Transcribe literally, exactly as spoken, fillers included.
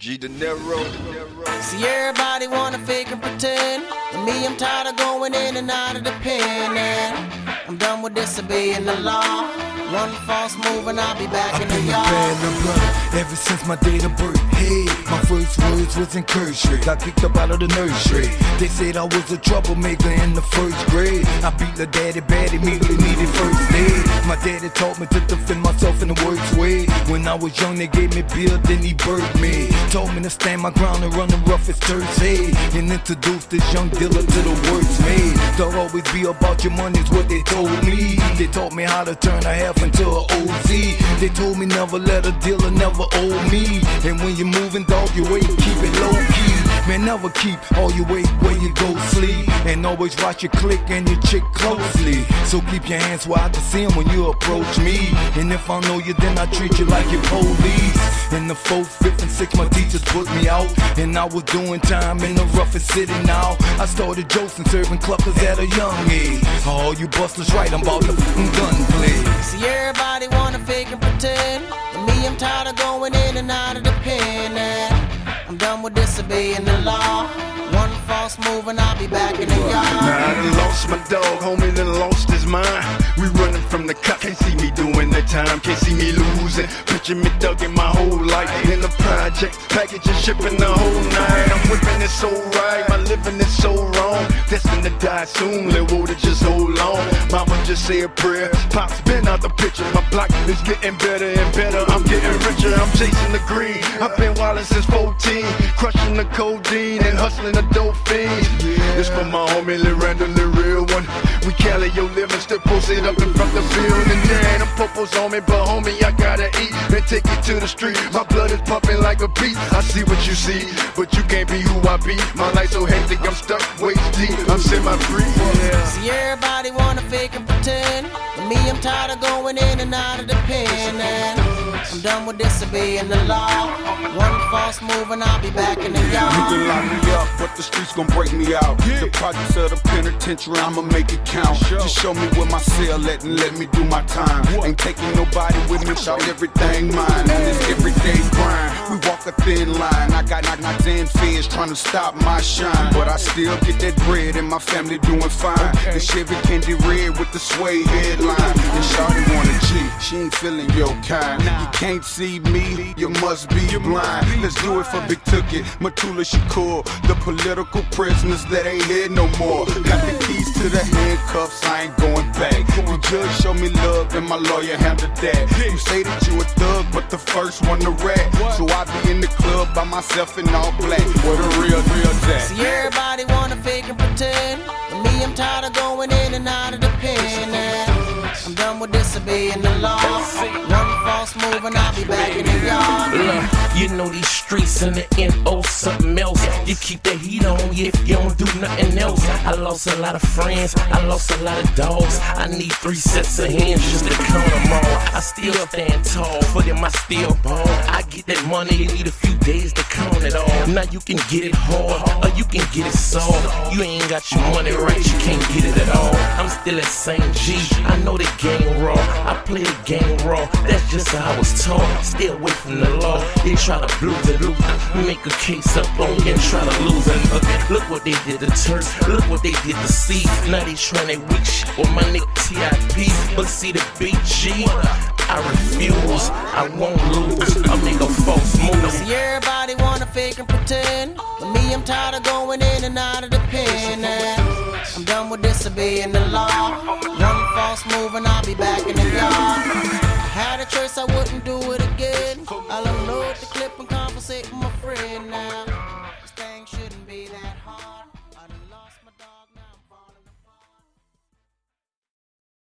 G De Niro. See, everybody wanna fake and pretend. And me, I'm tired of going in and out of the pen. And I'm done with disobeying the law. One false move and I'll be back in the yard. Bad little brother, ever since my date of birth. Hey, my first words was encouragement. Got kicked up out of the nursery. They said I was a troublemaker in the first grade. I beat the daddy bad, immediately needed first aid. My daddy taught me to defend myself in the worst way. When I was young, they gave me beer, then he birthed me. Told me to stand my ground and run the roughest turds, hey. And introduced this young dealer to the words made. Don't always be about your money is what they told me. They taught me how to turn a half into an O Z. They told me never let a dealer never owe me. And when you're moving, dog, your weight, keep it low key. Man, never keep all your weight where you go sleep. And always watch your click and your chick closely. So keep your hands where I can see 'em when you approach me. And if I know you, then I treat you like your police. In the fourth, fifth, and sixth, my teachers put me out. And I was doing time in the roughest city now. I started jokes and serving cluckers at a young age. All you busters right, I'm about to f***ing gunplay. See, everybody wanna fake and pretend. And me, I'm tired of going in and out of the pen. And I'm done with disobeying the law. One false move and I'll be back in the yard. Now I done lost my dog, homie done lost his mind. We running from the cops, can't see me doing that time, can't see me losing. Picture me thugging my whole life in the project, packaging, shipping the whole night. I'm whipping it so right, my living is so wrong. Destined to die soon, little Woody, just hold on. Mama just say a prayer, Pop's been out the picture. My block is getting better and better, I'm getting richer, I'm chasing the green. I've been wildin' since fourteen, crushing the codeine and hustling the dope fiends. Yeah. This for my homie Lil Randall, the real one. We Cali, yo living, still posted up in front of the building. Yeah, them popos on me, but homie, I gotta eat and take it to the street. My blood is pumping like a beat. I see what you see, but you can't be who I be. My life so hectic, I'm stuck waist deep. I'm semi-free. Yeah. See, everybody wanna fake and pretend. And me, I'm tired of going in and out of the pen. And I'm done with disobeying the law. One false move and I'll be back in the yard. You can lock me up, but the streets gon' break me out. Yeah. The projects of the penitentiary, I'ma make it count. Sure. Just show me where my cell at and let me do my time. What? Ain't taking nobody with me, shout everything mine. On this everyday grind, we walk a thin line. I got knock knock ten fears trying to stop my shine, but I still get that bread and my family doing fine. Okay. The Chevy candy red with the suede headline. And shawty want a G, she ain't feeling your kind. Nah. You can't see me, you must be blind. Let's do it for Big Tookie, Matula Shakur, the political prisoners that ain't here no more. Got the keys to the handcuffs, I ain't going back. The judge show me love and my lawyer handled that. You say that you a thug, but the first one to rat. So I be in the club by myself in all black. Where the real, real that? See, everybody wanna fake and pretend. And me, I'm tired of going in and out of the pen. And I'm done with disobeying the law. One false move and I'll be back in the yard. Look, you know these streets and the N O something else. You keep the heat on you if you don't do nothing else. I lost a lot of friends, I lost a lot of dogs. I need three sets of hands just to count them all. I still stand tall, for them I still ball. I get that money, you need a few days to count it all. Now you can get it hard, or you can get it soft. You ain't got your money right, you can't get it at all. I'm still at Saint G, I know the game raw. I play the game raw, that's just how I was taught. Stay away from the law, they try to blue the blue. Make a case up on you and try to lose it. Look what they did to Turks, look what they did to C. Now they trying that weak shit with my nigga T I P. But see the B G, I refuse, I won't lose. I make a false move. See, everybody wanna fake and pretend. But me, I'm tired of going in and out of the pen. And I'm done with disobeying the law. One false move and I'll be back in the yard. Had a choice, I wouldn't do